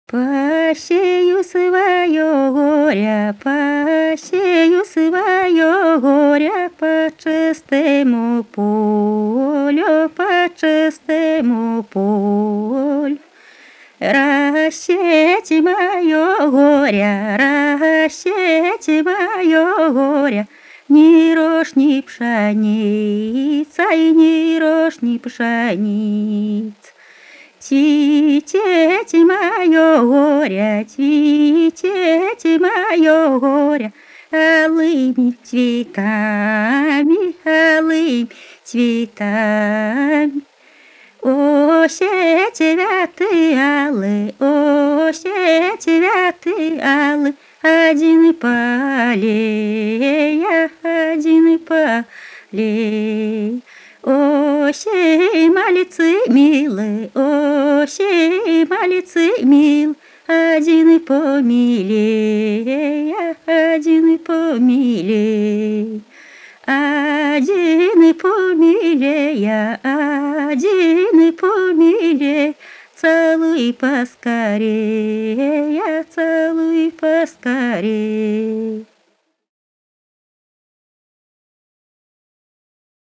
Посею свое горе, посею свое горе по чистому полю, по чистому полю. Рассейте мое горе, рассейте мое горе, ни рожь, ни пшеница, и ни рожь, ни пшеница. Цветите мое горе, цветите мое горе, алыми цветами, алыми цветами. Осе цветы алые, осе цветы алые, один полей, один полей. Осей малицы милые, осей малицы мил, один помилее, один помилее. Один помилее, один помилее, целуй поскорее, целуй поскорее.